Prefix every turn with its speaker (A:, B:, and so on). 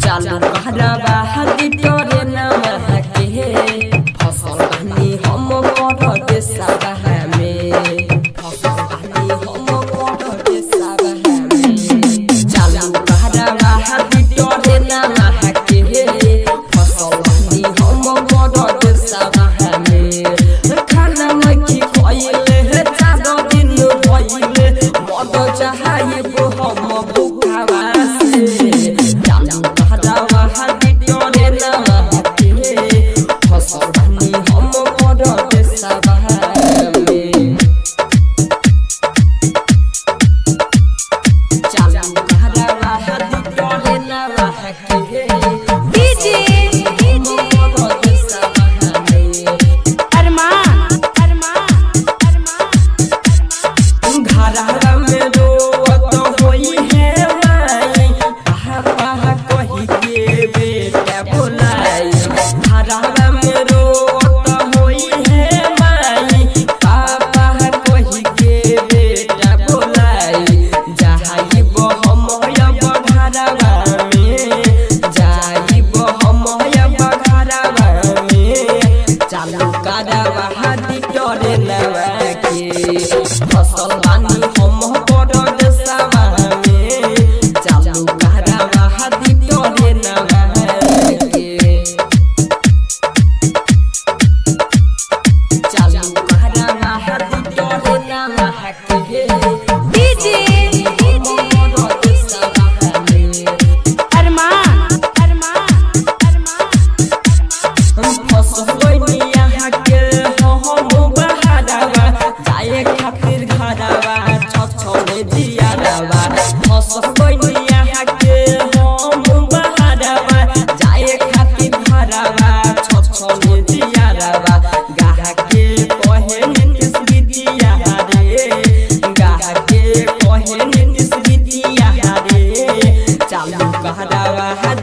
A: चालू कहरावा हाथी तोरे नाम के फसल बनी हम कर दे सब में फसल बनी हम कर दे सब में चालू कहरावा हाथी तोरे नाम के फसल बनी हम कर दे सब में खाना नहीं खोइले चादो दिन भइले मद चाहे वो हम भूखावा से चालू कहरावा हाथी तोरे नाम के फसल बनी हम कर दे सब में चालू कहरावा हाथी तोरे नाम के फसल बनी हम कर दे सब में चालू कहरावा हाथी तोरे नाम के चालू कहरावा हाथी तोरे नाम के चालू कहरावा